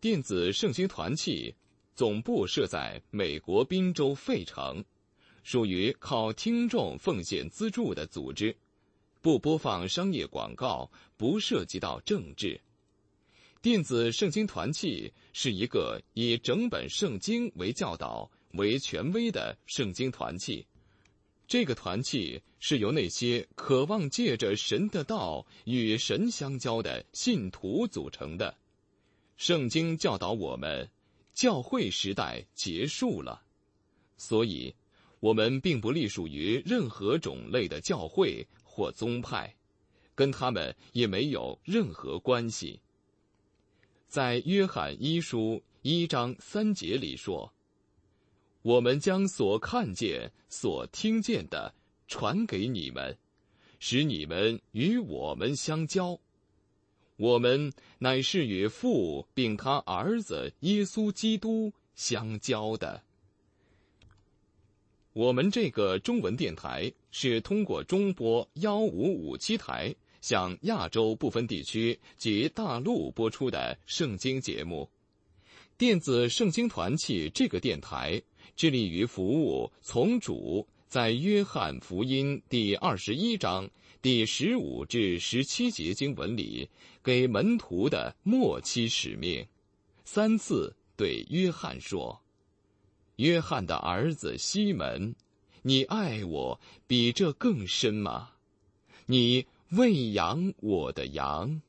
电子圣经团契总部设在美国宾州费城，属于靠听众奉献资助的组织，不播放商业广告，不涉及到政治。电子圣经团契是一个以整本圣经为教导、为权威的圣经团契。这个团契是由那些渴望借着神的道与神相交的信徒组成的。圣经教导我们，教会时代结束了，所以我们并不隶属于任何种类的教会或宗派，跟他们也没有任何关系。在约翰一书1章3节里说，我们将所看见、所听见的传给你们，使你们与我们相交。我们乃是与父并他儿子耶稣基督相交的。我们这个中文电台是通过中波1557台向亚洲部分地区及大陆播出的圣经节目。电子圣经团契这个电台致力于服务从主在约翰福音第21章第15至17节经文里给门徒的末期使命。3次对约翰说，约翰的儿子西门，你爱我比这更深吗？你喂养我的羊。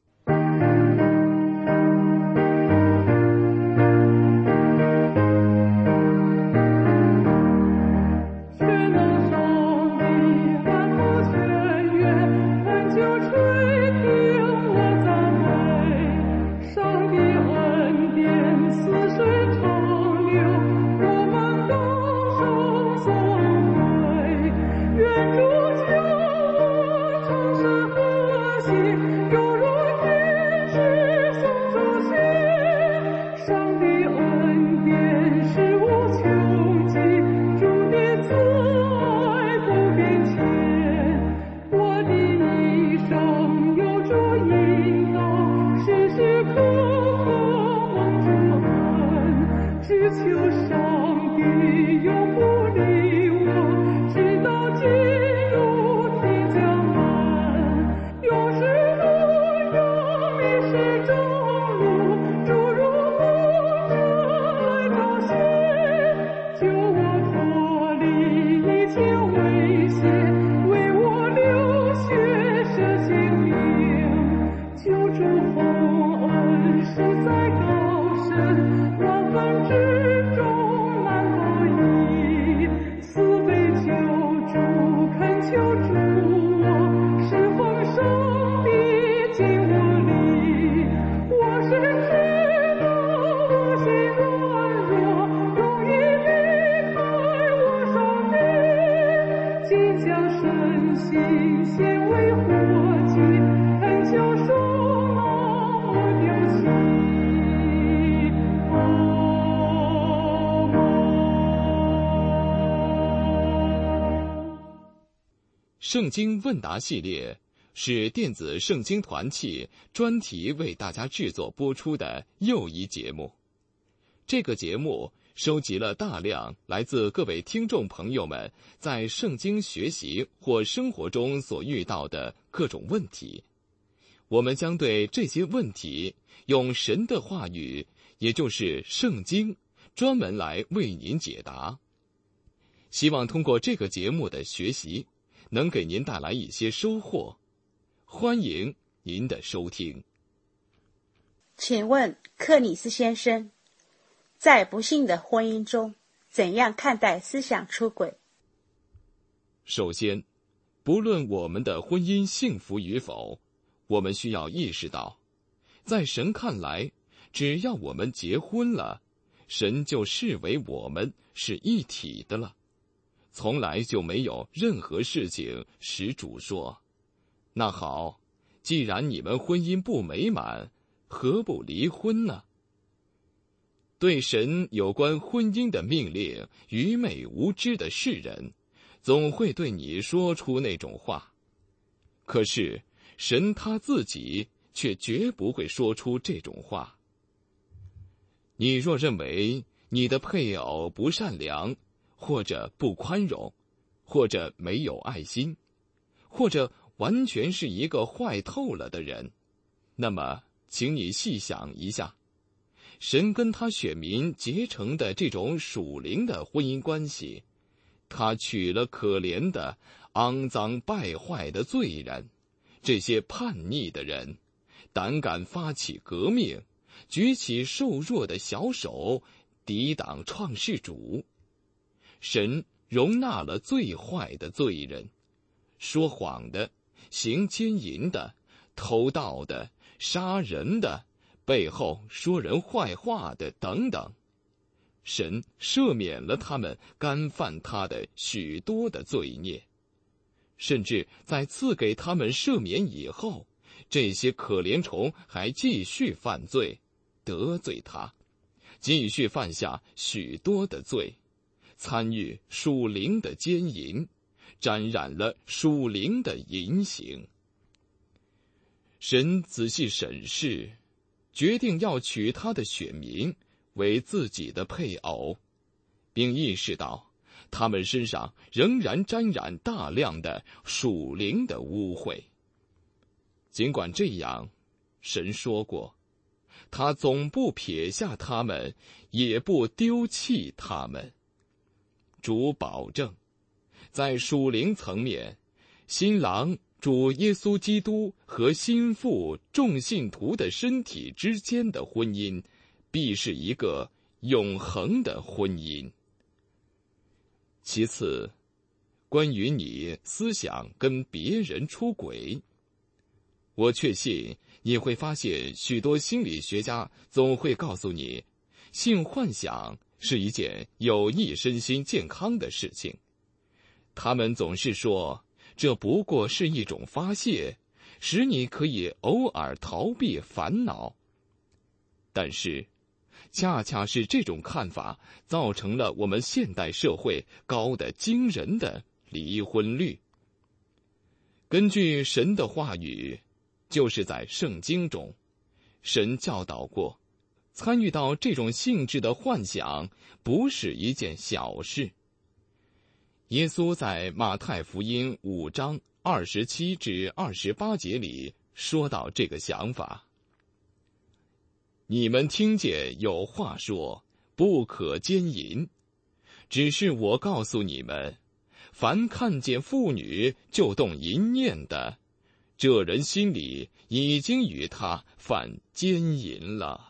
圣经问答系列是电子圣经团契专题为大家制作播出的又一节目。这个节目收集了大量来自各位听众朋友们在圣经学习或生活中所遇到的各种问题，我们将对这些问题用神的话语，也就是圣经，专门来为您解答。希望通过这个节目的学习，能给您带来一些收获。欢迎您的收听。 请问克里斯先生，在不幸的婚姻中，怎样看待思想出轨？ 首先，不论我们的婚姻幸福与否，我们需要意识到，在神看来，只要我们结婚了，神就视为我们是一体的了。从来就没有任何事情使主说，那好，既然你们婚姻不美满，何不离婚呢？对神有关婚姻的命令，愚昧无知的世人，总会对你说出那种话。可是，神他自己却绝不会说出这种话。 你若认为你的配偶不善良，或者不宽容，或者没有爱心，或者完全是一个坏透了的人，那么请你细想一下，神跟他选民结成的这种属灵的婚姻关系，他娶了可怜的、肮脏败坏的罪人，这些叛逆的人，胆敢发起革命，举起瘦弱的小手，抵挡创世主。神容纳了最坏的罪人，说谎的、行奸淫的、偷盗的、杀人的、背后说人坏话的等等。神赦免了他们干犯他的许多的罪孽，甚至在赐给他们赦免以后，这些可怜虫还继续犯罪，得罪他，继续犯下许多的罪，参与属灵的奸淫，沾染了属灵的淫行。神仔细审视，决定要娶他的选民为自己的配偶，并意识到他们身上仍然沾染大量的属灵的污秽。尽管这样，神说过，他总不撇下他们，也不丢弃他们。主保证，在属灵层面，新郎主耶稣基督和新妇众信徒的身体之间的婚姻，必是一个永恒的婚姻。其次，关于你思想跟别人出轨，我确信你会发现许多心理学家总会告诉你，性幻想是一件有益身心健康的事情。他们总是说，这不过是一种发泄，使你可以偶尔逃避烦恼。但是，恰恰是这种看法造成了我们现代社会高得惊人的离婚率。根据神的话语，就是在圣经中，神教导过，参与到这种性质的幻想不是一件小事。耶稣在马太福音5章27至28节里说到这个想法：你们听见有话说，不可奸淫，只是我告诉你们，凡看见妇女就动淫念的，这人心里已经与他犯奸淫了。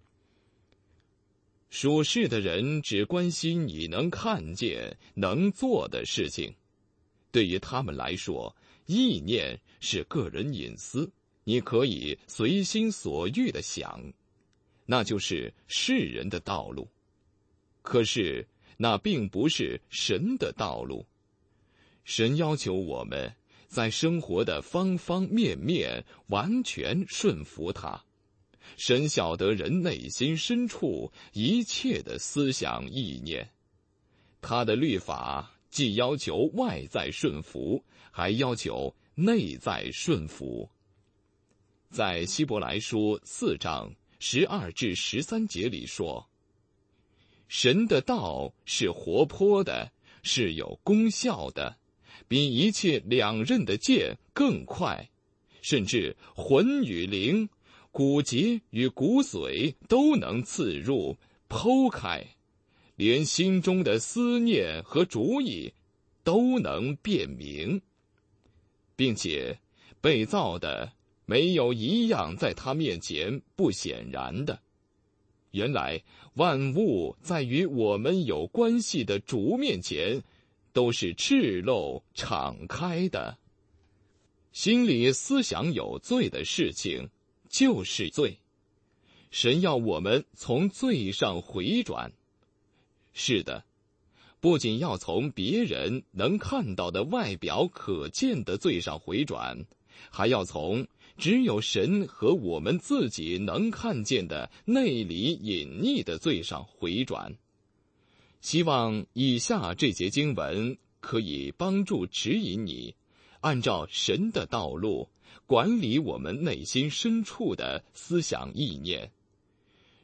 属世的人只关心你能看见、能做的事情，对于他们来说，意念是个人隐私，你可以随心所欲地想，那就是世人的道路。可是那并不是神的道路。神要求我们在生活的方方面面完全顺服他。神晓得人内心深处一切的思想意念，他的律法既要求外在顺服，还要求内在顺服。在希伯来书4章12至13节里说，神的道是活泼的，是有功效的，比一切两刃的剑更快，甚至魂与灵、骨节与骨髓都能刺入剖开，连心中的思念和主意都能辨明，并且被造的没有一样在他面前不显然的。原来万物在与我们有关系的主面前都是赤露敞开的。心里思想有罪的事情就是罪，神要我们从罪上回转。是的，不仅要从别人能看到的外表可见的罪上回转，还要从只有神和我们自己能看见的内里隐匿的罪上回转。希望以下这节经文可以帮助指引你，按照神的道路管理我们内心深处的思想意念。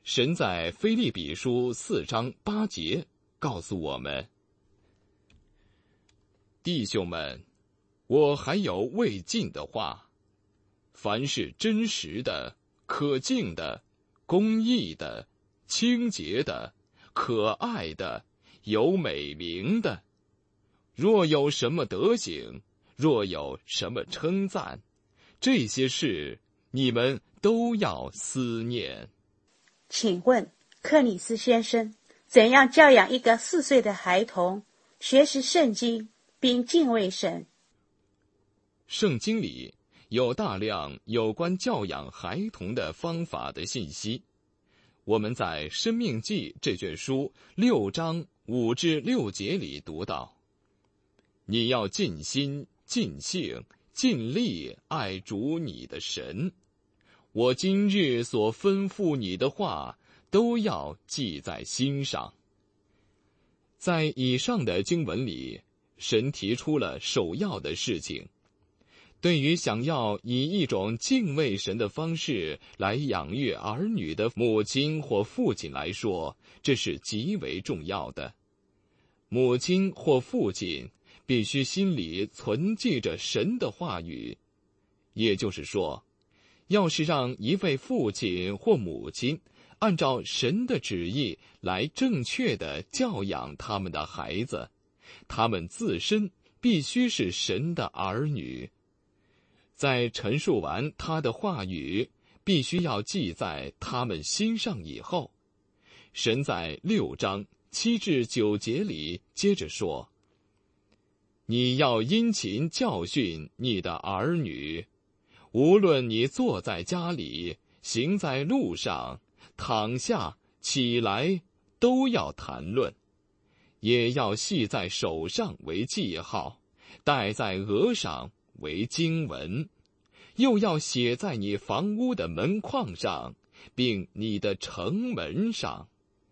神在腓立比书4章8节告诉我们：弟兄们，我还有未尽的话，凡是真实的、可敬的、公义的、清洁的、可爱的、有美名的，若有什么德行，若有什么称赞，这些事你们都要思念。 请问克里斯先生，怎样教养一个4岁的孩童学习圣经并敬畏神？ 圣经里有大量有关教养孩童的方法的信息。我们在《申命记》这卷书6章5至6节里读到：你要尽心、尽性、尽力爱主你的神。我今日所吩咐你的话，都要记在心上。在以上的经文里，神提出了首要的事情。对于想要以一种敬畏神的方式来养育儿女的母亲或父亲来说，这是极为重要的。母亲或父亲必须心里存记着神的话语，也就是说，要是让一位父亲或母亲按照神的旨意来正确地教养他们的孩子，他们自身必须是神的儿女。在陈述完他的话语必须要记在他们心上以后，神在6章7至9节里接着说：你要殷勤教训你的儿女，无论你坐在家里，行在路上，躺下起来，都要谈论，也要系在手上为记号，戴在额上为经文，又要写在你房屋的门框上，并你的城门上。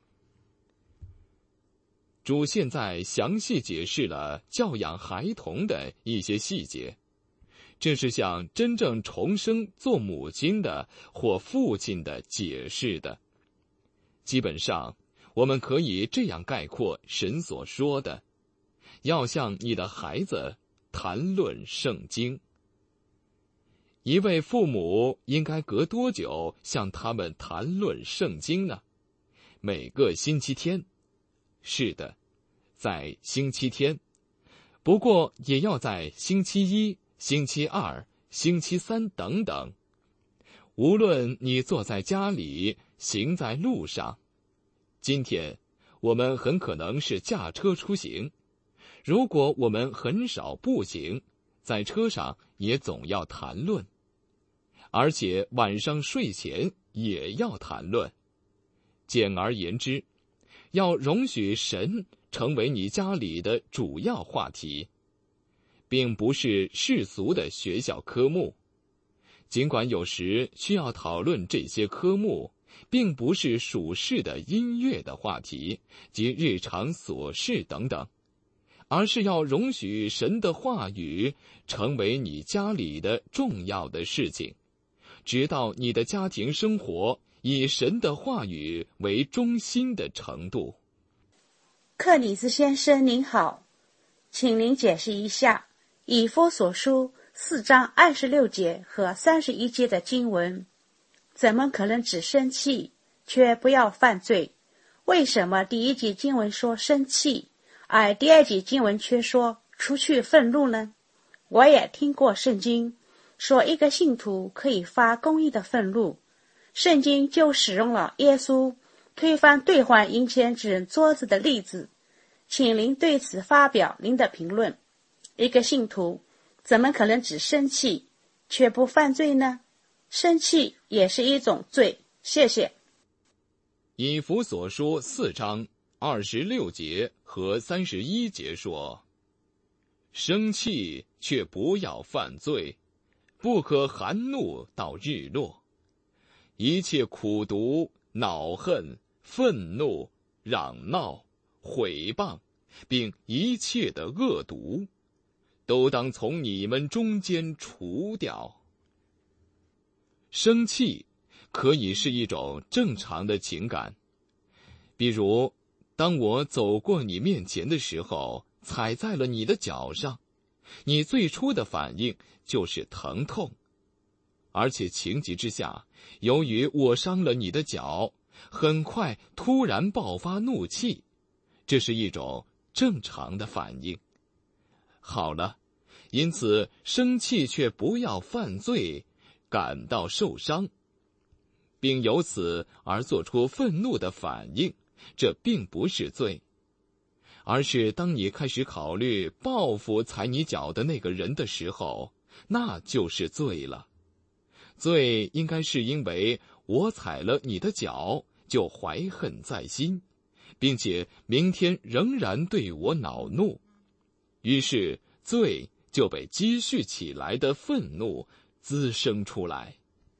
主现在详细解释了教养孩童的一些细节，这是向真正重生做母亲的或父亲的解释的。基本上，我们可以这样概括神所说的：要向你的孩子谈论圣经。一位父母应该隔多久向他们谈论圣经呢？每个星期天。是的，在星期天。不过也要在星期1、星期2、星期3等等。无论你坐在家里，行在路上。今天我们很可能是驾车出行，如果我们很少步行，在车上也总要谈论，而且晚上睡前也要谈论。简而言之，要容许神成为你家里的主要话题，并不是世俗的学校科目。尽管有时需要讨论这些科目，并不是属世的音乐的话题及日常琐事等等，而是要容许神的话语成为你家里的重要的事情，直到你的家庭生活以神的话语为中心的程度。 克里斯先生您好，请您解释一下以弗所书4章26节和31节的经文，怎么可能只生气却不要犯罪？为什么第1节经文说生气，而第2节经文却说除去愤怒呢？我也听过圣经说一个信徒可以发公义的愤怒，圣经就使用了耶稣推翻兑换银钱之人桌子的例子，请您对此发表您的评论。一个信徒怎么可能只生气却不犯罪呢？生气也是一种罪。谢谢。 以弗所书4章26节和31节说：生气却不要犯罪，不可含怒到日落。一切苦毒、恼恨、愤怒、嚷闹、毁谤，并一切的恶毒，都当从你们中间除掉。生气可以是一种正常的情感。比如，当我走过你面前的时候，踩在了你的脚上，你最初的反应就是疼痛，而且情急之下，由于我伤了你的脚，很快突然爆发怒气，这是一种正常的反应。好了，因此生气却不要犯罪，感到受伤，并由此而做出愤怒的反应，这并不是罪，而是当你开始考虑报复踩你脚的那个人的时候，那就是罪了。罪应该是因为我踩了你的脚就怀恨在心，并且明天仍然对我恼怒，于是罪就被积蓄起来的愤怒滋生出来。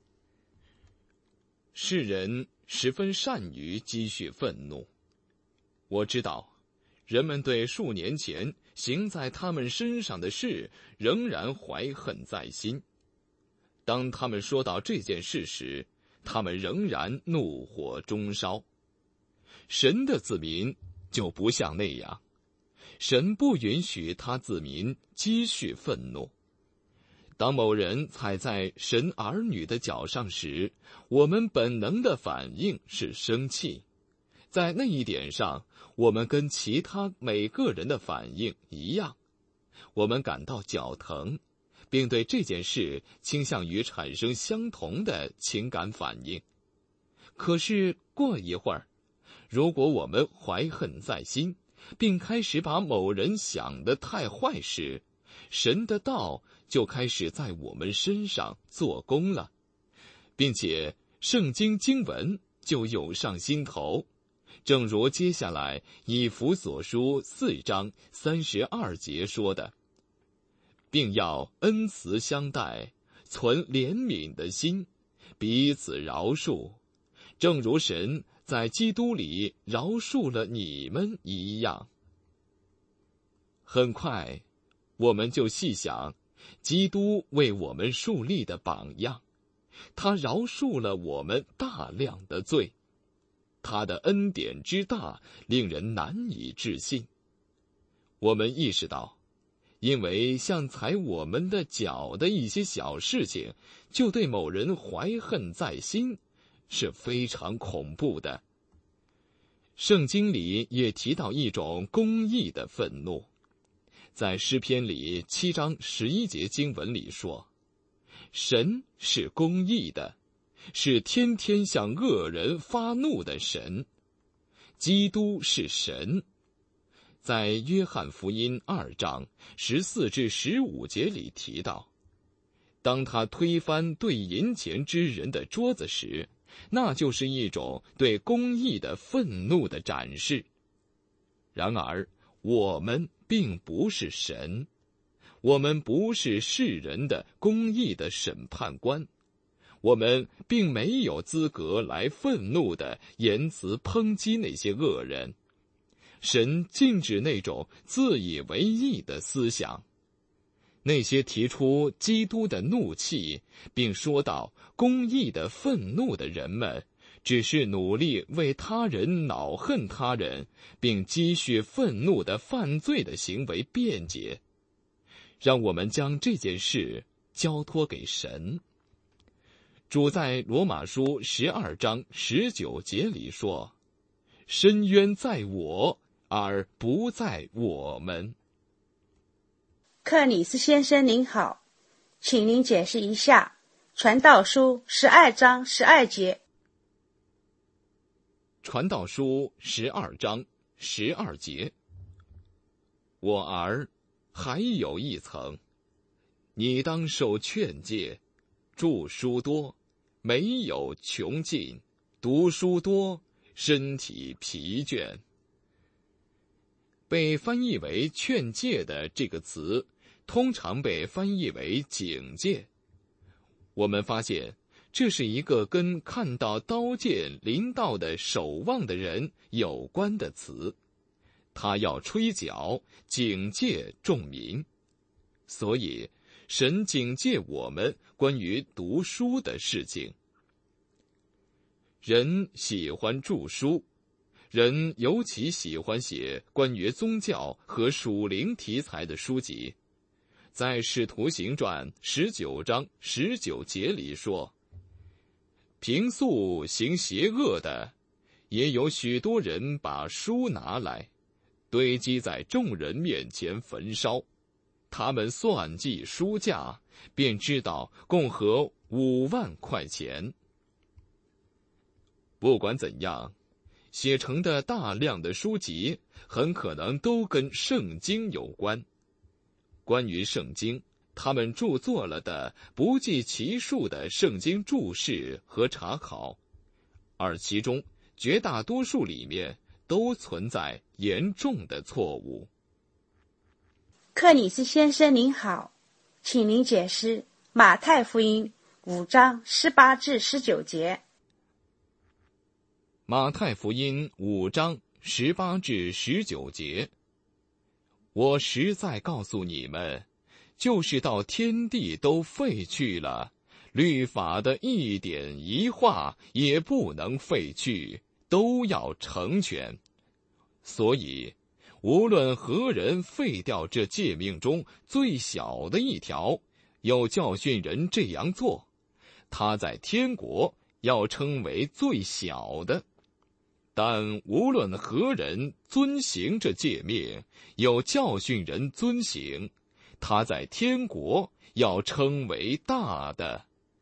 世人十分善于积蓄愤怒。我知道，人们对数年前行在他们身上的事仍然怀恨在心。当他们说到这件事时，他们仍然怒火中烧。神的子民就不像那样，神不允许他子民积蓄愤怒。当某人踩在神儿女的脚上时，我们本能的反应是生气。在那一点上，我们跟其他每个人的反应一样，我们感到脚疼，并对这件事倾向于产生相同的情感反应。可是过一会儿，如果我们怀恨在心，并开始把某人想得太坏时，神的道就开始在我们身上做工了，并且圣经经文就涌上心头，正如接下来以弗所书4章32节说的，并要恩慈相待，存怜悯的心，彼此饶恕，正如神在基督里饶恕了你们一样。很快，我们就细想基督为我们树立的榜样，他饶恕了我们大量的罪，他的恩典之大，令人难以置信。我们意识到，因为像踩我们的脚的一些小事情，就对某人怀恨在心，是非常恐怖的。圣经里也提到一种公义的愤怒，在诗篇里7章11节经文里说，神是公义的，是天天向恶人发怒的神。基督是神。在约翰福音2章14至15节里提到，当他推翻对银钱之人的桌子时，那就是一种对公义的愤怒的展示。然而，我们并不是神，我们不是世人的公义的审判官，我们并没有资格来愤怒的言辞抨击那些恶人。神禁止那种自以为义的思想。那些提出基督的怒气，并说到公义的愤怒的人们，只是努力为他人恼恨他人，并积蓄愤怒的犯罪的行为辩解。让我们将这件事交托给神。主在罗马书12章19节里说，深渊在我，而不在我们。 克里斯先生您好，请您解释一下传道书12章12节。 传道书12章12节，我儿，还有一层，你当受劝诫，著书多，没有穷尽，读书多，身体疲倦。被翻译为劝诫的这个词，通常被翻译为警戒。我们发现，这是一个跟看到刀剑临到的守望的人有关的词，他要吹角，警戒众民。所以，神警戒我们关于读书的事情。 人喜欢著书，人尤其喜欢写关于宗教和属灵题材的书籍。在《使徒行传》19章19节里说，平素行邪恶的，也有许多人把书拿来，堆积在众人面前焚烧。他们算计书价，便知道共合5万块钱。不管怎样，写成的大量的书籍很可能都跟圣经有关。关于圣经，他们著作了的不计其数的圣经注释和查考，而其中绝大多数里面都存在严重的错误。 克里斯先生您好，请您解释马太福音5章18至19节。 马太福音5章18至19节，我实在告诉你们，就是到天地都废去了，律法的一点一画也不能废去，都要成全。所以无论何人废掉这诫命中最小的一条，又教训人这样做，他在天国要称为最小的；但无论何人遵行这诫命，又教训人遵行，他在天国要称为大的。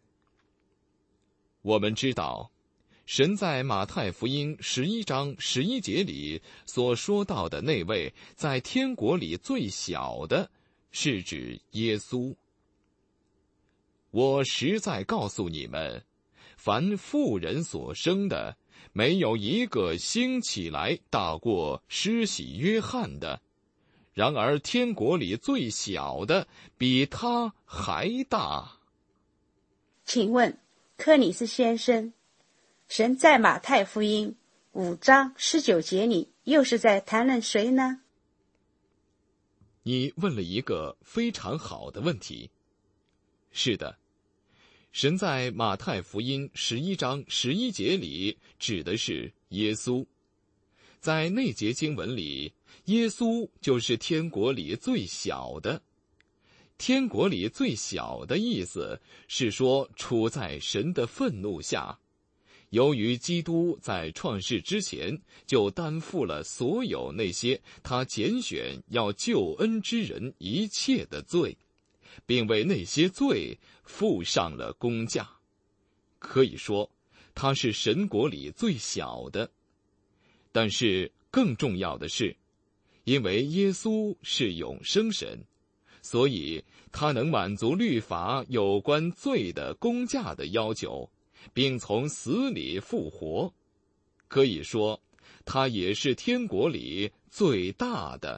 我们知道，神在马太福音11章11节里所说到的那位在天国里最小的，是指耶稣。我实在告诉你们，凡妇人所生的，没有一个兴起来大过施洗约翰的，然而天国里最小的比他还大。 请问克里斯先生，神在马太福音5章19节里又是在谈论谁呢？ 你问了一个非常好的问题。是的，神在马太福音11章11节里指的是耶稣。在那节经文里，耶稣就是天国里最小的。天国里最小的意思是说处在神的愤怒下。由于基督在创世之前就担负了所有那些他拣选要救恩之人一切的罪，并为那些罪付上了工价，可以说他是神国里最小的。但是更重要的是，因为耶稣是永生神，所以他能满足律法有关罪的工价的要求，并从死里复活。可以说他也是天国里最大的。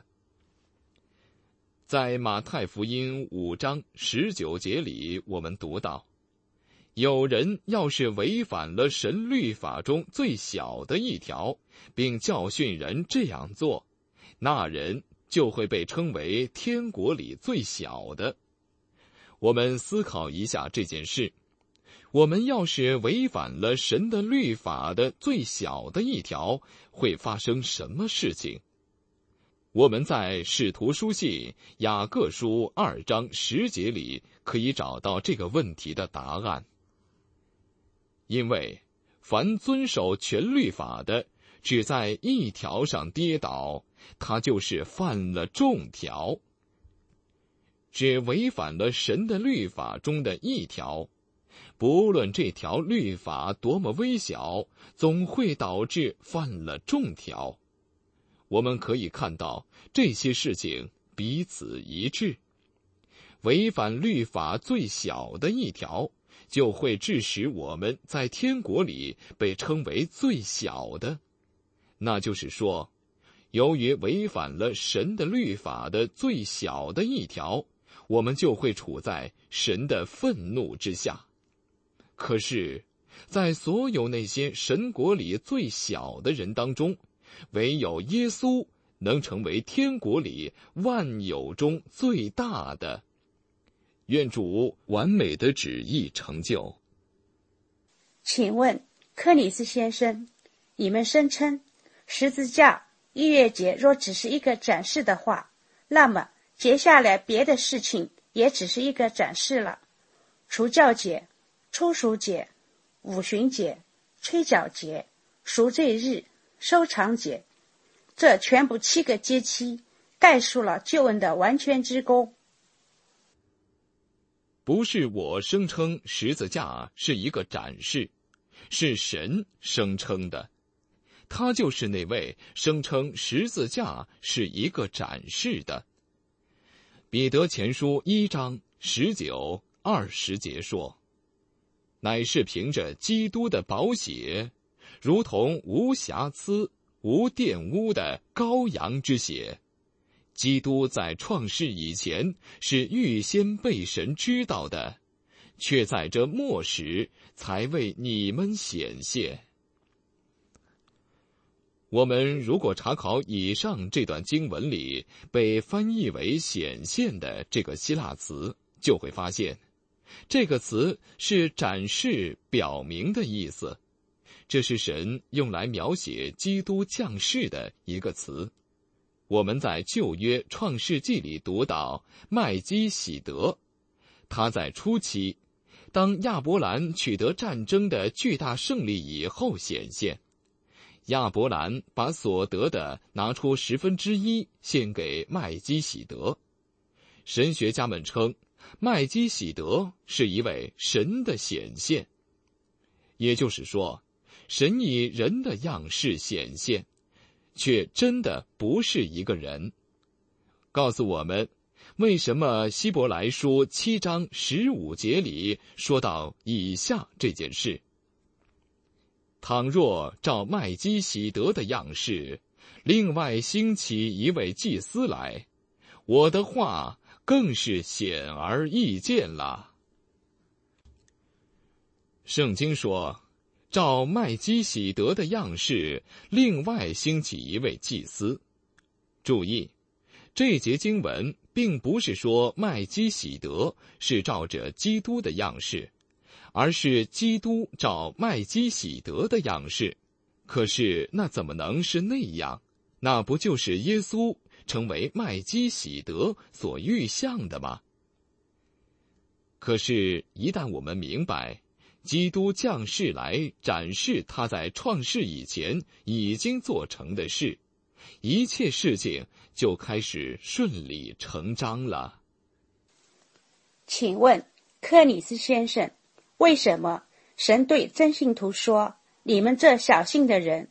在马太福音5章19节里，我们读到，有人要是违反了神律法中最小的一条，并教训人这样做，那人就会被称为天国里最小的。我们思考一下这件事，我们要是违反了神的律法的最小的一条，会发生什么事情？我们在使徒书信雅各书2章10节里可以找到这个问题的答案。因为凡遵守全律法的，只在一条上跌倒，他就是犯了众条。只违反了神的律法中的一条，不论这条律法多么微小，总会导致犯了众条。我们可以看到这些事情彼此一致。违反律法最小的一条，就会致使我们在天国里被称为最小的。那就是说，由于违反了神的律法的最小的一条，我们就会处在神的愤怒之下。可是，在所有那些神国里最小的人当中，唯有耶稣能成为天国里万有中最大的。愿主完美的旨意成就。 请问克里斯先生，你们声称十字架逾越节若只是一个展示的话，那么接下来别的事情也只是一个展示了。除酵节、初熟节、五旬节、吹角节、赎罪日、收藏节，这全部7个节期概述了救恩的完全之功。 不是我声称十字架是一个展示，是神声称的。他就是那位声称十字架是一个展示的。彼得前书1章19、20节说，乃是凭着基督的宝血，如同无瑕疵、无玷污的羔羊之血。基督在创世以前是预先被神知道的，却在这末时才为你们显现。我们如果查考以上这段经文里被翻译为显现的这个希腊词，就会发现这个词是展示、表明的意思。这是神用来描写基督降世的一个词。我们在旧约创世纪里读到麦基洗德，他在初期当亚伯兰取得战争的巨大胜利以后显现。亚伯兰把所得的拿出1/10献给麦基洗德。神学家们称麦基洗德是一位神的显现，也就是说，神以人的样式显现，却真的不是一个人。告诉我们，为什么希伯来书7章15节里说到以下这件事：倘若照麦基洗德的样式，另外兴起一位祭司来，我的话更是显而易见了。圣经说，照麦基洗德的样式，另外兴起一位祭司。注意，这节经文并不是说麦基洗德是照着基督的样式，而是基督照麦基洗德的样式。可是那怎么能是那样？那不就是耶稣成为麦基洗德所预象的吗？可是一旦我们明白基督降世来展示他在创世以前已经做成的事，一切事情就开始顺理成章了。 请问克里斯先生，为什么神对真信徒说，你们这小信的人？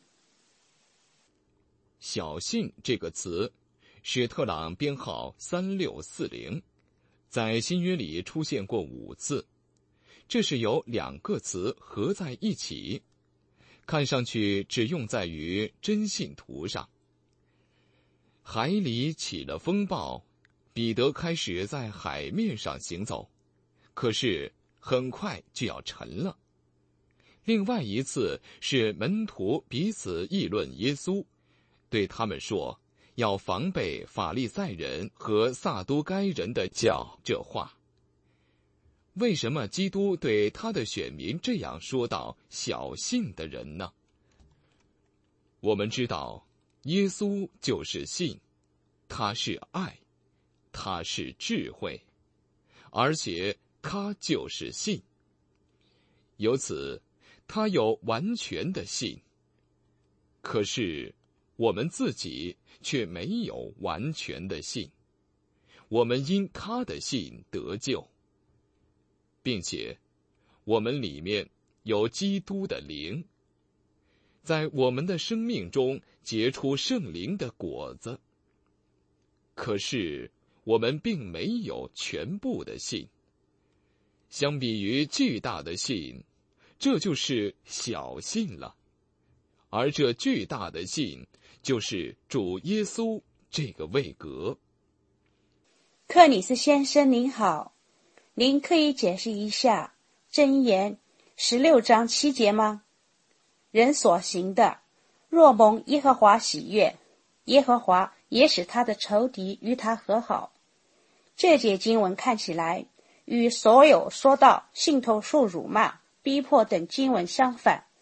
小信这个词，史特朗编号3640，在新约里出现过5次。这是由2个词合在一起，看上去只用在于真信徒上。海里起了风暴，彼得开始在海面上行走，可是很快就要沉了。另外一次是门徒彼此议论耶稣，对他们说要防备法利赛人和撒都该人的教这话。为什么基督对他的选民这样说到小信的人呢？我们知道耶稣就是信，他是爱，他是智慧，而且他就是信。由此他有完全的信。可是我们自己却没有完全的信，我们因他的信得救，并且我们里面有基督的灵，在我们的生命中结出圣灵的果子。可是我们并没有全部的信，相比于巨大的信，这就是小信了。而这巨大的信就是主耶稣这个位格。 克里斯先生您好，您可以解释一下箴言16章7节吗？人所行的，若蒙耶和华喜悦，耶和华也使他的仇敌与他和好。这节经文看起来与所有说到信徒受辱骂、逼迫等经文相反，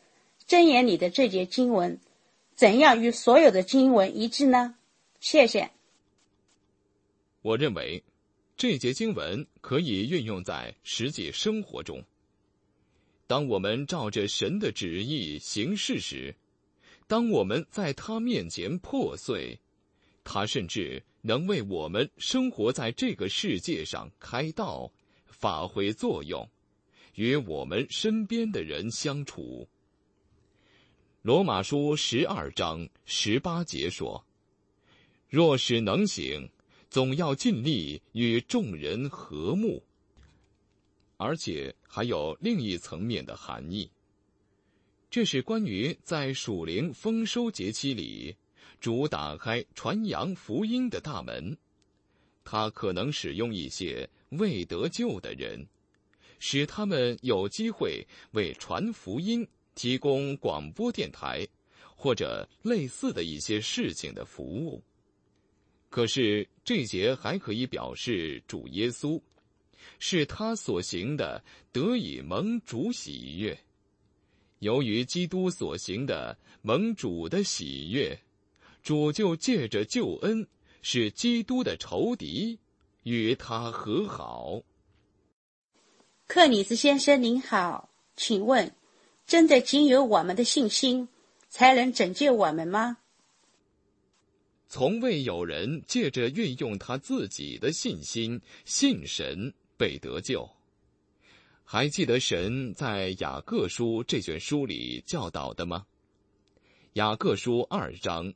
箴言里的这节经文怎样与所有的经文一致呢？谢谢。 我认为这节经文可以运用在实际生活中。当我们照着神的旨意行事时，当我们在他面前破碎，他甚至能为我们生活在这个世界上开道，发挥作用，与我们身边的人相处。罗马书12章18节说，若是能行，总要尽力与众人和睦。而且还有另一层面的含义，这是关于在属灵丰收节期里，主打开传扬福音的大门。他可能使用一些未得救的人，使他们有机会为传福音提供广播电台或者类似的一些事情的服务。可是这节还可以表示主耶稣是他所行的得以蒙主喜悦。由于基督所行的蒙主的喜悦，主就借着救恩使基督的仇敌与他和好。 克里斯先生您好，请问真的仅有我们的信心才能拯救我们吗？ 从未有人借着运用他自己的信心信神被得救。还记得神在雅各书这卷书里教导的吗？雅各书2章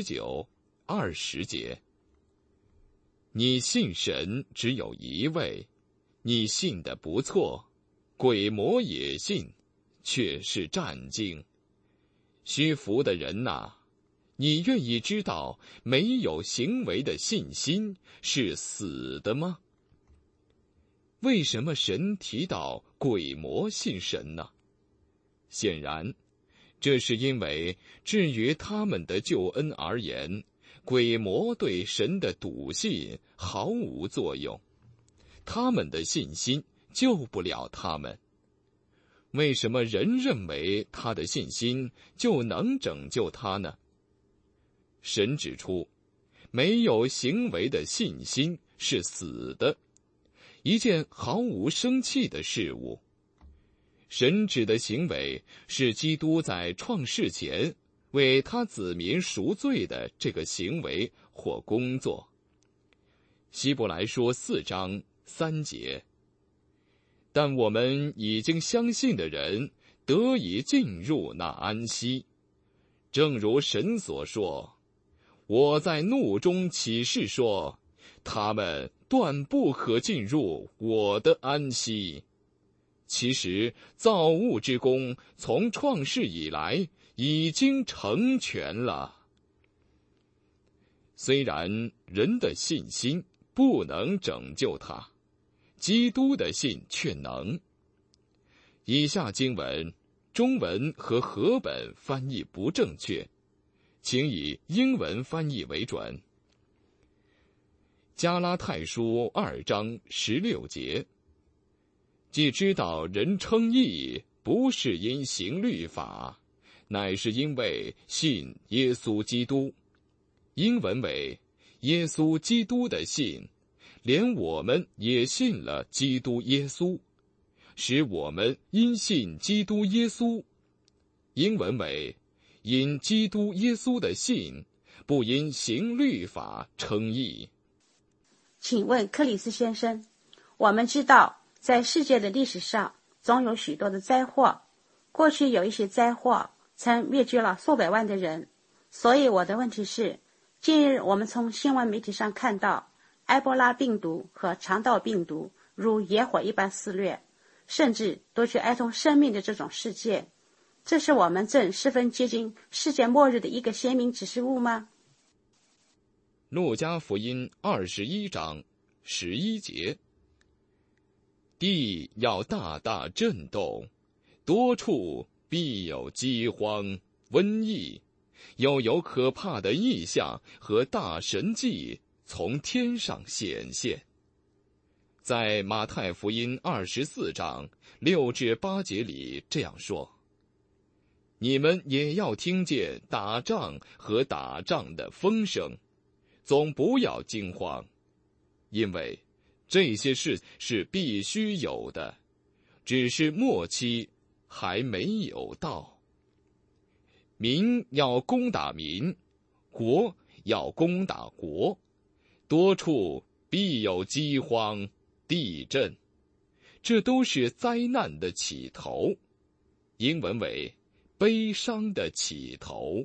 19、20节，你信神只有一位，你信的不错，鬼魔也信，却是战惊。虚浮的人哪，你愿意知道没有行为的信心是死的吗？为什么神提到鬼魔信神呢？显然，这是因为至于他们的救恩而言，鬼魔对神的笃信毫无作用，他们的信心救不了他们。为什么人认为他的信心就能拯救他呢？神指出，没有行为的信心是死的，一件毫无生气的事物。神指的行为是基督在创世前为他子民赎罪的这个行为或工作。希伯来书4章3节，但我们已经相信的人得以进入那安息，正如神所说，我在怒中起誓说，他们断不可进入我的安息。其实造物之功从创世以来已经成全了。虽然人的信心不能拯救他，基督的信却能。以下经文中文和和本翻译不正确，请以英文翻译为准。加拉太书2章16节，既知道人称义不是因行律法，乃是因为信耶稣基督。英文为耶稣基督的信，连我们也信了基督耶稣，使我们因信基督耶稣。英文为因基督耶稣的信，不因行律法称义。 请问克里斯先生，我们知道在世界的历史上总有许多的灾祸，过去有一些灾祸曾灭绝了数百万的人，所以我的问题是，近日我们从新闻媒体上看到埃博拉病毒和肠道病毒如野火一般肆虐，甚至夺取儿童生命的这种事件，这是我们正十分接近世界末日的一个鲜明指示物吗？ 路加福音21章11节，地要大大震动，多处必有饥荒、瘟疫，又有可怕的异象和大神迹从天上显现。在马太福音24章6至8节里这样说： 你们也要听见打仗和打仗的风声，总不要惊慌，因为这些事是必须有的，只是末期还没有到。民要攻打民，国要攻打国，多处必有饥荒、地震，这都是灾难的起头，英文为悲伤的起头。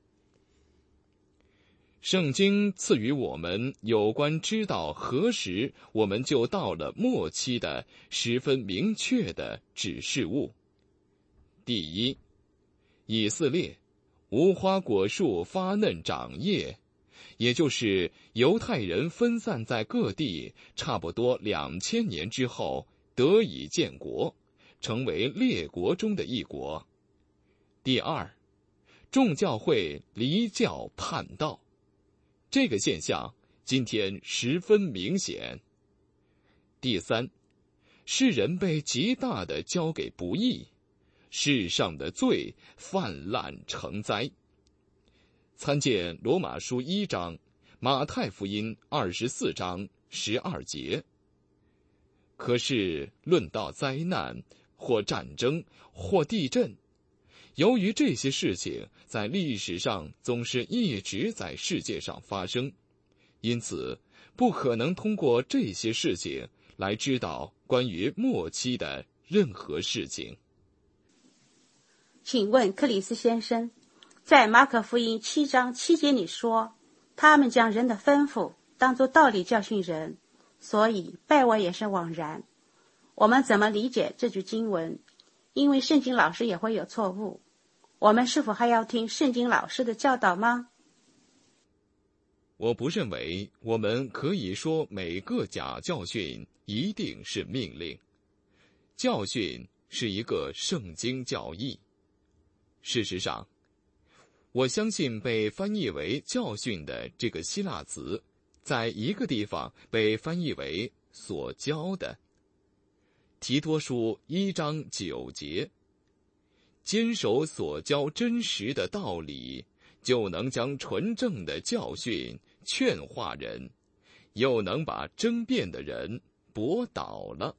圣经赐予我们有关知道何时我们就到了末期的十分明确的指示物。第一，以色列无花果树发嫩长叶，也就是犹太人分散在各地差不多2000年之后得以建国，成为列国中的一国。第二，众教会离教叛道，这个现象今天十分明显。第三，世人被极大的交给不义，世上的罪泛滥成灾。参见罗马书1章，马太福音24章12节。可是论到灾难或战争或地震，由于这些事情在历史上总是一直在世界上发生，因此不可能通过这些事情来知道关于末期的任何事情。 请问克里斯先生，在马可福音7章7节里说，他们将人的吩咐当作道理教训人，所以拜我也是枉然。我们怎么理解这句经文？因为圣经老师也会有错误，我们是否还要听圣经老师的教导吗？ 我不认为我们可以说每个假教训一定是命令。教训是一个圣经教义。事实上，我相信被翻译为教训的这个希腊词，在一个地方被翻译为所教的。提多书1章9节，坚守所教真实的道理，就能将纯正的教训劝化人，又能把争辩的人驳倒了。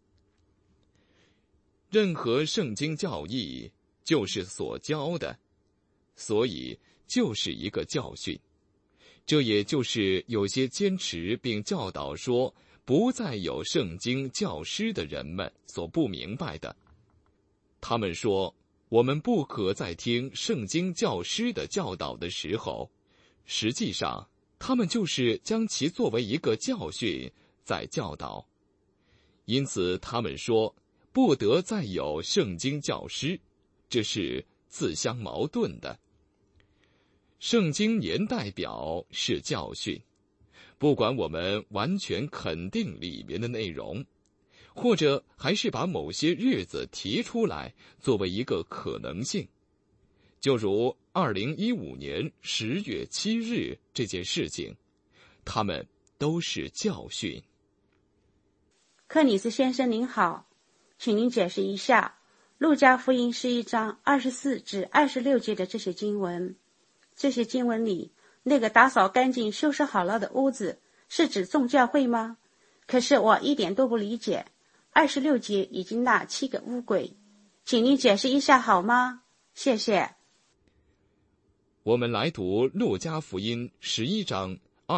任何圣经教义就是所教的，所以就是一个教训。这也就是有些坚持并教导说不再有圣经教师的人们所不明白的。他们说，我们不可在听圣经教师的教导的时候，实际上他们就是将其作为一个教训在教导。因此他们说不得再有圣经教师，这是自相矛盾的。圣经年代表是教训，不管我们完全肯定里面的内容，或者还是把某些日子提出来作为一个可能性，就如2015年10月7日这件事情，他们都是教训。 克里斯先生您好，请您解释一下路加福音11章24至26节的这些经文。这些经文里，那个打扫干净修饰好了的屋子是指众教会吗？可是我一点都不理解26节以及那7个污鬼，请您解释一下好吗？谢谢。 我们来读路加福音11章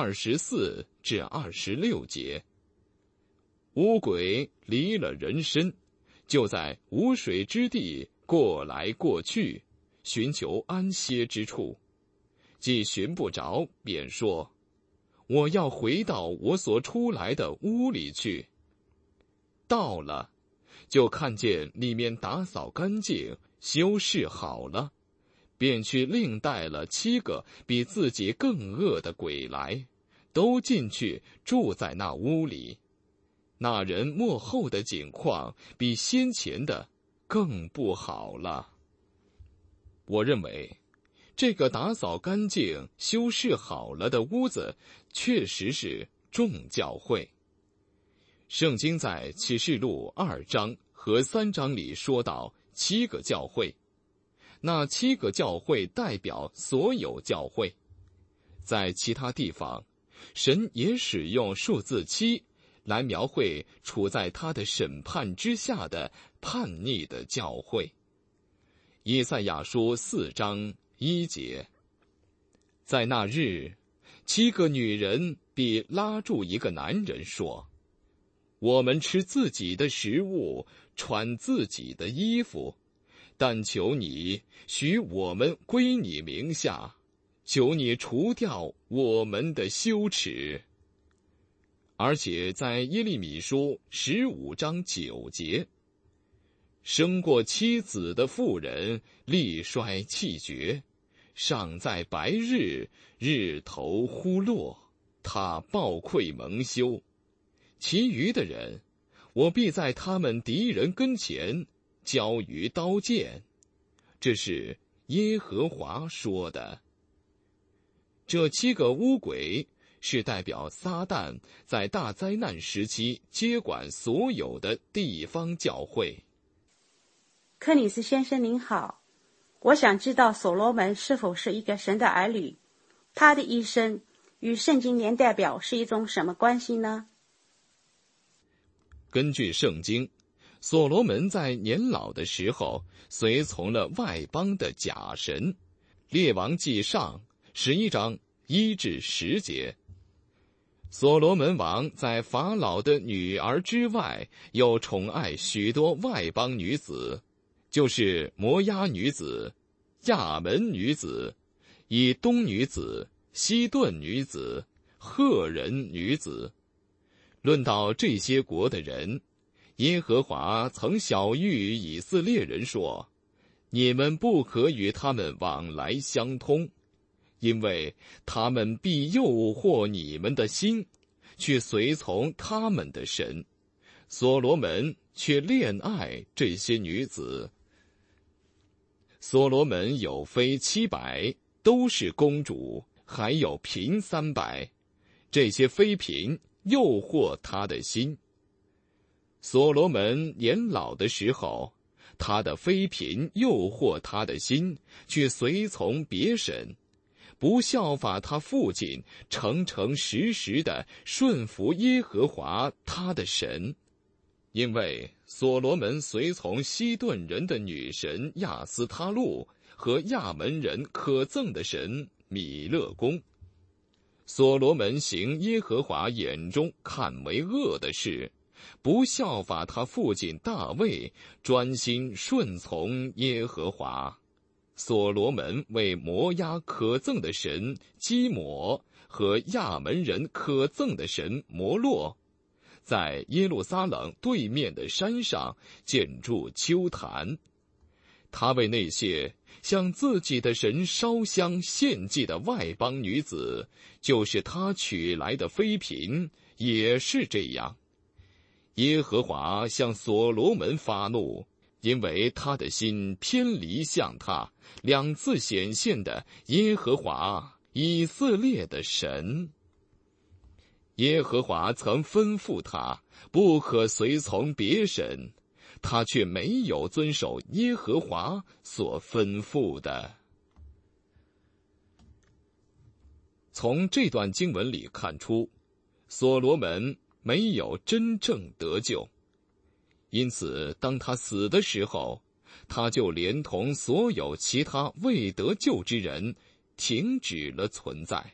24至26节。污鬼离了人身，就在无水之地过来过去，寻求安歇之处。既寻不着，便说，我要回到我所出来的屋里去。到了，就看见里面打扫干净，修饰好了，便去另带了7个比自己更恶的鬼来，都进去住在那屋里。那人末后的景况比先前的更不好了。我认为这个打扫干净修饰好了的屋子确实是众教会。圣经在启示录2章和3章里说到7个教会， 那7个教会代表所有教会。在其他地方，神也使用数字7来描绘处在他的审判之下的叛逆的教会。以赛亚书4章1节，在那日，7个女人必拉住一个男人说：我们吃自己的食物，穿自己的衣服，但求你许我们归你名下，求你除掉我们的羞耻。而且在耶利米书15章9节，生过妻子的妇人力衰气绝，尚在白日，日头忽落，他暴愧蒙羞。其余的人，我必在他们敌人跟前交于刀剑。这是耶和华说的。这7个污鬼是代表撒旦在大灾难时期接管所有的地方教会。 克里斯先生您好，我想知道所罗门是否是一个神的儿女，他的一生与圣经年代表是一种什么关系呢？ 根据圣经，所罗门在年老的时候随从了外邦的假神。列王纪上11章1至10节。所罗门王在法老的女儿之外，又宠爱许多外邦女子，就是摩押女子、亚门女子、以东女子、西顿女子、赫人女子。论到这些国的人，耶和华曾晓谕以色列人说：你们不可与他们往来相通，因为他们必诱惑你们的心，去随从他们的神。所罗门却恋爱这些女子。所罗门有妃700，都是公主，还有嫔300，这些妃嫔诱惑他的心。所罗门年老的时候，他的妃嫔诱惑他的心，去随从别神，不效法他父亲，诚诚实实地顺服耶和华他的神。因为所罗门随从西顿人的女神亚斯他路和亚门人可憎的神米勒公。所罗门行耶和华眼中看为恶的事，不效法他父亲大卫，专心顺从耶和华。所罗门为摩押可憎的神基摩和亚门人可憎的神摩洛，在耶路撒冷对面的山上建筑丘坛。他为那些向自己的神烧香献祭的外邦女子，就是他娶来的妃嫔，也是这样。耶和华向所罗门发怒，因为他的心偏离向他2次显现的耶和华以色列的神。耶和华曾吩咐他不可随从别神，他却没有遵守耶和华所吩咐的。从这段经文里看出，所罗门没有真正得救，因此当他死的时候，他就连同所有其他未得救之人停止了存在。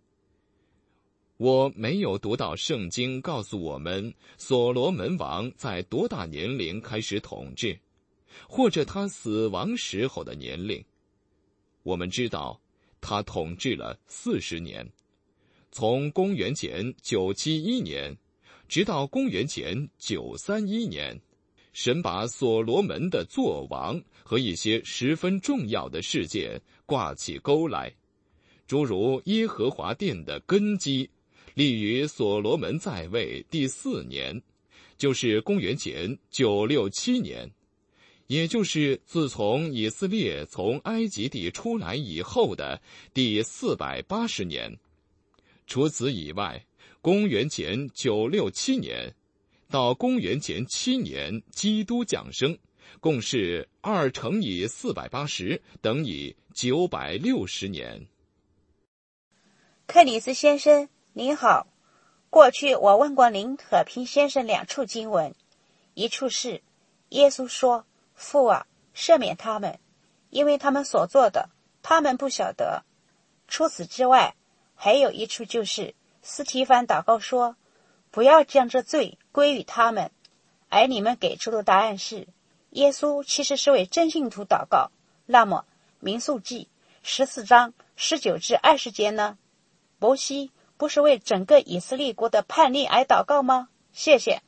我没有读到圣经告诉我们所罗门王在多大年龄开始统治，或者他死亡时候的年龄。我们知道他统治了40年，从公元前971年直到公元前931年，神把所罗门的作王和一些十分重要的事件挂起钩来，诸如耶和华殿的根基立于所罗门在位第4年，就是公元前967年，也就是自从以色列从埃及地出来以后的第480年。除此以外，公元前967年到公元前7年基督降生， 共是2乘以480，等于960年。 克里斯先生，您好。过去我问过您和平先生2处经文，一处是耶稣说：“父啊，赦免他们，因为他们所做的，他们不晓得。”除此之外，还有一处就是司提反祷告说：“不要将这罪归于他们。”而你们给出的答案是，耶稣其实是为真信徒祷告。那么民数记14章19至20节呢？摩西不是为整个以色列国的叛逆而祷告吗？谢谢。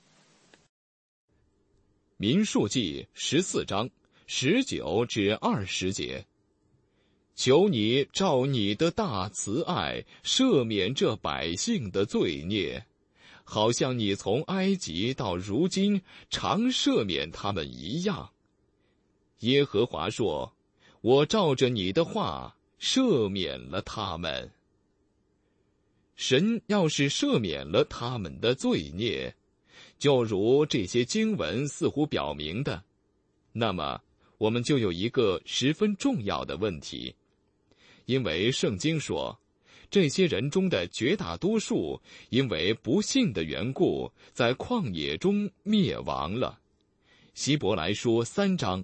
民数记14章19至20节，求你照你的大慈爱赦免这百姓的罪孽，好像你从埃及到如今常赦免他们一样。耶和华说：“我照着你的话赦免了他们。”神要是赦免了他们的罪孽，就如这些经文似乎表明的，那么我们就有一个十分重要的问题，因为圣经说，这些人中的绝大多数因为不信的缘故，在旷野中灭亡了。希伯来书3章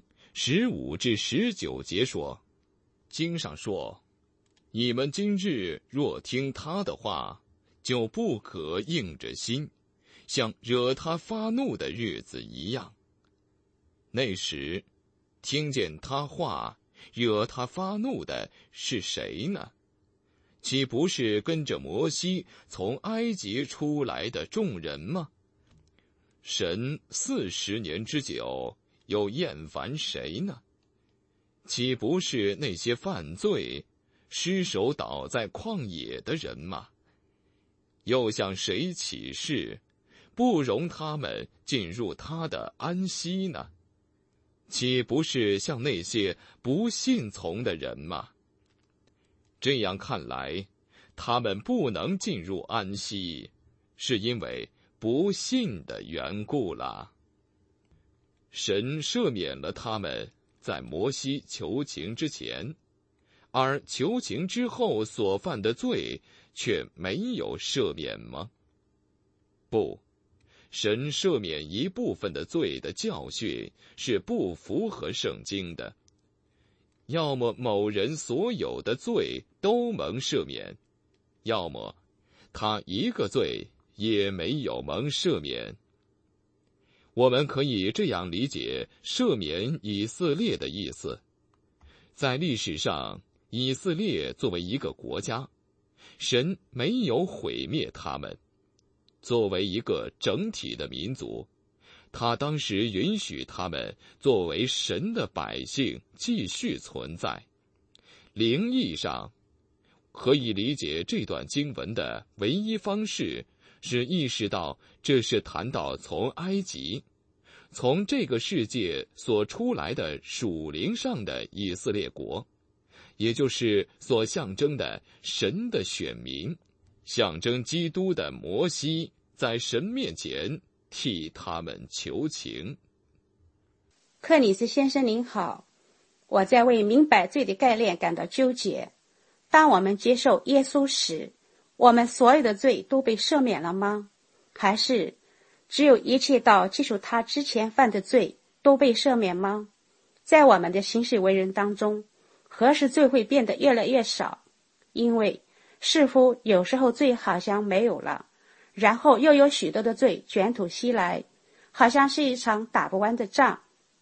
15至19节说，经上说，你们今日若听他的话，就不可硬着心，像惹他发怒的日子一样。那时，听见他话，惹他发怒的是谁呢？岂不是跟着摩西从埃及出来的众人吗？神40年之久，又厌烦谁呢？岂不是那些犯罪失手倒在旷野的人吗？又向谁起誓，不容他们进入他的安息呢？岂不是向那些不信从的人吗？这样看来，他们不能进入安息，是因为不信的缘故了。神赦免了他们在摩西求情之前，而求情之后所犯的罪却没有赦免吗？不，神赦免一部分的罪的教训是不符合圣经的。要么某人所有的罪都蒙赦免，要么他一个罪也没有蒙赦免。我们可以这样理解赦免以色列的意思。在历史上，以色列作为一个国家，神没有毁灭他们。作为一个整体的民族，他当时允许他们作为神的百姓继续存在。灵意上，可以理解这段经文的唯一方式是意识到这是谈到从埃及，从这个世界所出来的属灵上的以色列国，也就是所象征的神的选民，象征基督的摩西在神面前替他们求情。 克里斯先生您好，我在为明白罪的概念感到纠结。当我们接受耶稣时，我们所有的罪都被赦免了吗？还是只有一切到接受他之前犯的罪都被赦免吗？在我们的行事为人当中，何时罪会变得越来越少？因为似乎有时候罪好像没有了，然后又有许多的罪卷土袭来，好像是一场打不完的仗。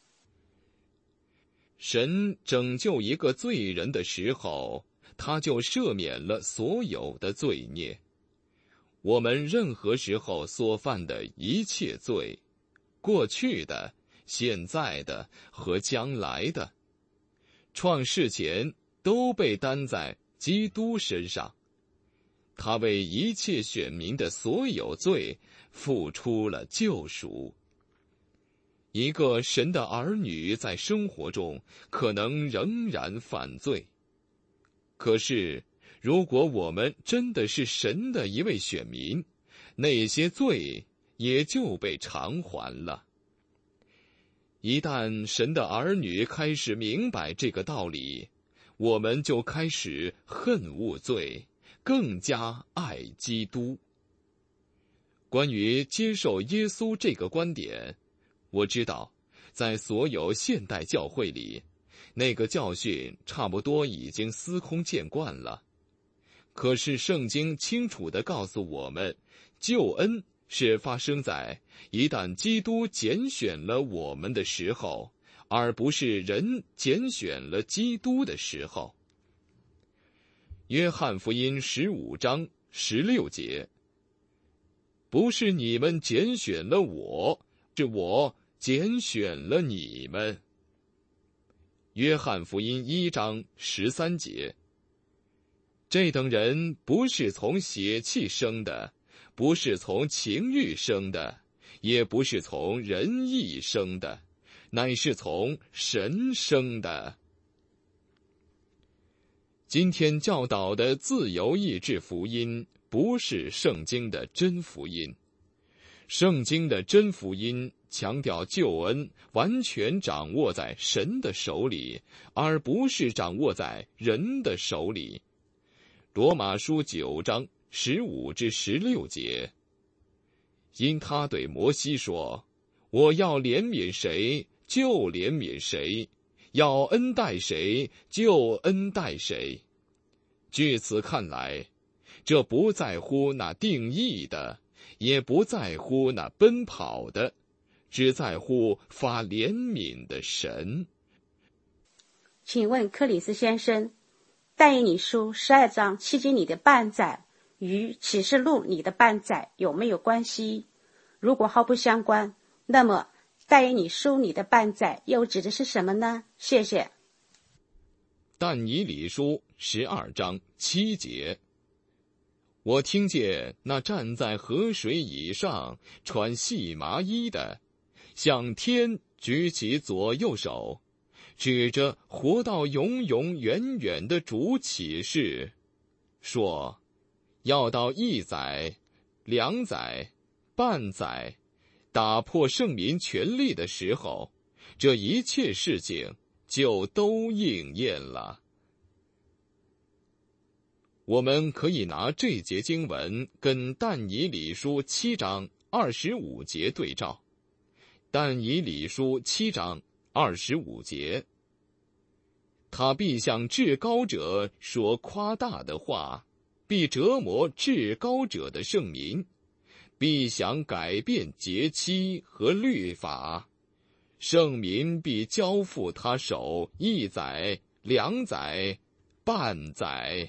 神拯救一个罪人的时候，他就赦免了所有的罪孽。我们任何时候所犯的一切罪，过去的、现在的和将来的，创世前都被担在基督身上。他为一切选民的所有罪付出了救赎。一个神的儿女在生活中可能仍然犯罪，可是如果我们真的是神的一位选民，那些罪也就被偿还了。 一旦神的儿女开始明白这个道理，我们就开始恨恶罪，更加爱基督。关于接受耶稣这个观点，我知道在所有现代教会里，那个教训差不多已经司空见惯了。可是圣经清楚地告诉我们，救恩是发生在一旦基督拣选了我们的时候，而不是人拣选了基督的时候。约翰福音15章16节，不是你们拣选了我，是我拣选了你们。约翰福音1章13节，这等人不是从血气生的，不是从情欲生的，也不是从人意生的，乃是从神生的。今天教导的自由意志福音不是圣经的真福音。圣经的真福音强调救恩完全掌握在神的手里，而不是掌握在人的手里。罗马书9章15至16节，因他对摩西说，我要怜悯谁就怜悯谁，要恩待谁就恩待谁。据此看来，这不在乎那定义的，也不在乎那奔跑的，只在乎发怜悯的神。 请问克里斯先生，但以理书12章7节里的半载与启示录里的半载有没有关系？如果毫不相关，那么但以理书里的半载又指的是什么呢？谢谢。 但以理书12章7节，我听见那站在河水以上穿细麻衣的，向天举起左右手，指着活到永永远远的主起誓，说，要到1载、2载、半载，打破圣民权力的时候，这一切事情就都应验了。我们可以拿这节经文跟但以理书7章25节对照。但以理书7章25节，他必向至高者说夸大的话，必折磨至高者的圣民，必想改变节期和律法，圣民必交付他手1载、2载、半载。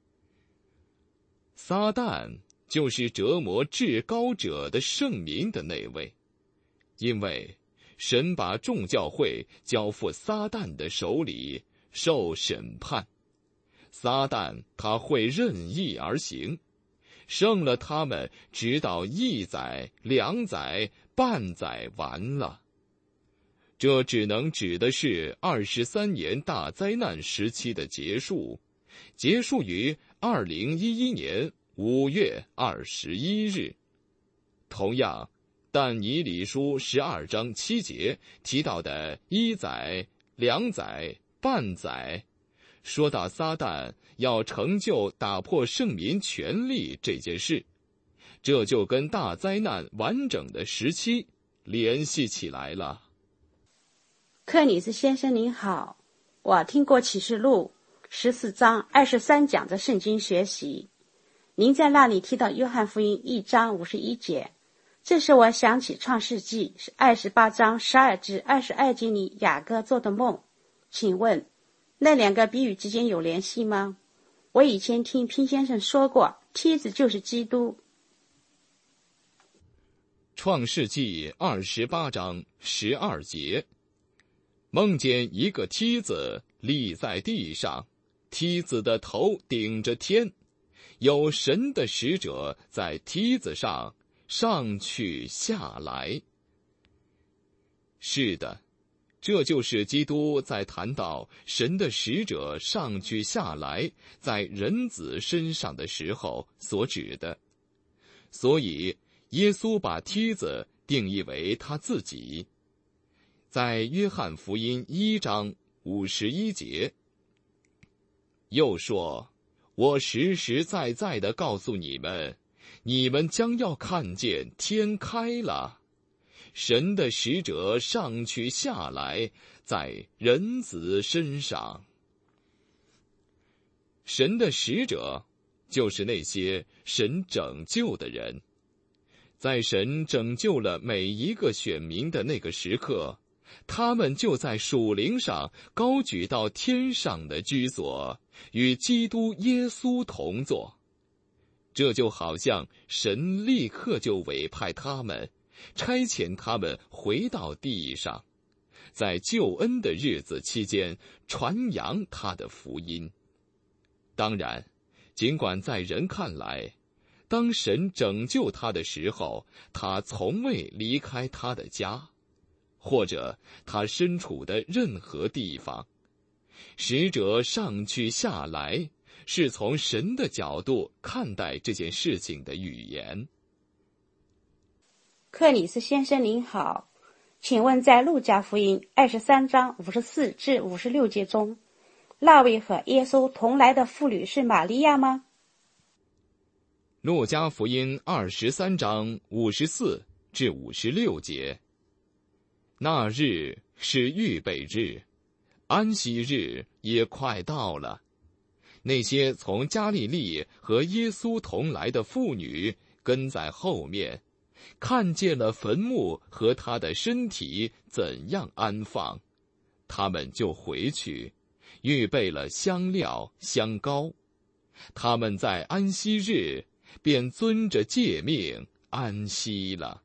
撒旦就是折磨至高者的圣民的那位，因为神把众教会交付撒旦的手里受审判。撒旦他会任意而行，胜了他们直到1载、2载、半载完了。这只能指的是23年大灾难时期的结束，结束于2011年5月21日。同样，但以理书12章7节提到的1载、2载、半载，说到撒旦要成就打破圣民权力这件事，这就跟大灾难完整的时期联系起来了。 克里斯先生您好，我听过启示录14章23讲的圣经学习，您在那里提到约翰福音1章51节，这使我想起创世纪28章12至22节里雅各做的梦。请问那两个比喻之间有联系吗？我以前听平先生说过，梯子就是基督。 创世纪28章12节，梦见一个梯子立在地上，梯子的头顶着天，有神的使者在梯子上上去下来。是的，这就是基督在谈到神的使者上去下来在人子身上的时候所指的。所以耶稣把梯子定义为他自己。 在约翰福音1章51节，又说：我实实在在地告诉你们，你们将要看见天开了，神的使者上去下来，在人子身上。神的使者就是那些神拯救的人，在神拯救了每一个选民的那个时刻，他们就在属灵上高举到天上的居所，与基督耶稣同坐。这就好像神立刻就委派他们，差遣他们回到地上，在救恩的日子期间传扬他的福音。当然，尽管在人看来，当神拯救他的时候，他从未离开他的家，或者他身处的任何地方。使者上去下来，是从神的角度看待这件事情的语言。 克里斯先生您好，请问在路加福音23章54至56节中，那位和耶稣同来的妇女是玛利亚吗？ 路加福音23章54至56节，那日是预备日，安息日也快到了。那些从加利利和耶稣同来的妇女跟在后面，看见了坟墓和他的身体怎样安放，他们就回去，预备了香料香膏。他们在安息日便遵着诫命安息了。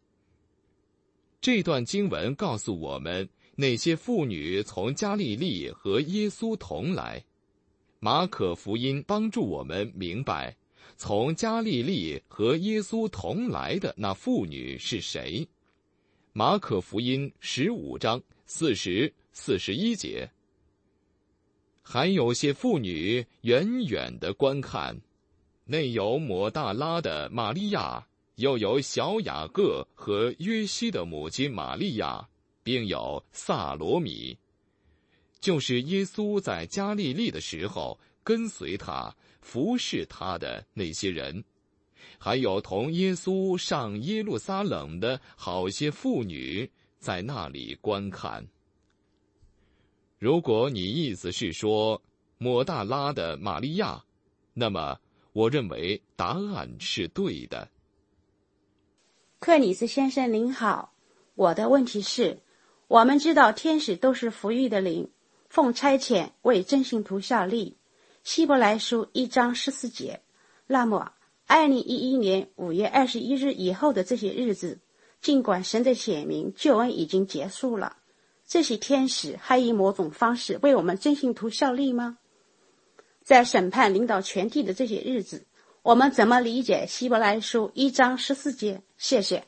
这段经文告诉我们，那些妇女从加利利和耶稣同来。马可福音帮助我们明白，从加利利和耶稣同来的那妇女是谁。马可福音15章40、41节。还有些妇女远远地观看，内有抹大拉的玛利亚，又有小雅各和约西的母亲玛利亚，并有撒罗米，就是耶稣在加利利的时候跟随他服侍他的那些人，还有同耶稣上耶路撒冷的好些妇女在那里观看。如果你意思是说抹大拉的玛利亚，那么我认为答案是对的。 克里斯先生您好，我的问题是，我们知道天使都是服役的灵，奉差遣为真信徒效力，希伯来书1章14节。那么2011年5月21日以后的这些日子，尽管神的显明救恩已经结束了，这些天使还以某种方式为我们真信徒效力吗？在审判领导全地的这些日子，我们怎么理解希伯来书1章14节？谢谢。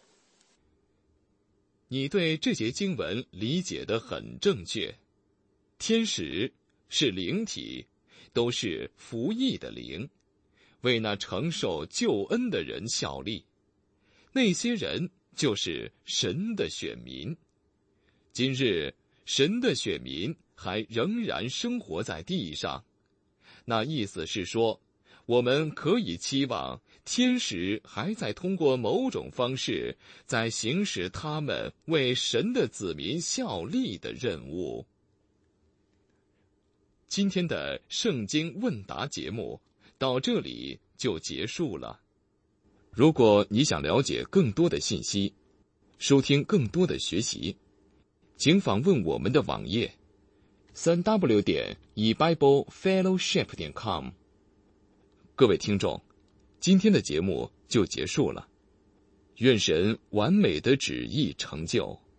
你对这节经文理解得很正确。天使是灵体，都是服役的灵，为那承受救恩的人效力。那些人就是神的选民。今日神的选民还仍然生活在地上，那意思是说，我们可以期望天使还在通过某种方式在行使他们为神的子民效力的任务。今天的圣经问答节目到这里就结束了。如果你想了解更多的信息，收听更多的学习，请访问我们的网页3w.ebiblefellowship.com。各位听众，今天的节目就结束了，愿神完美的旨意成就。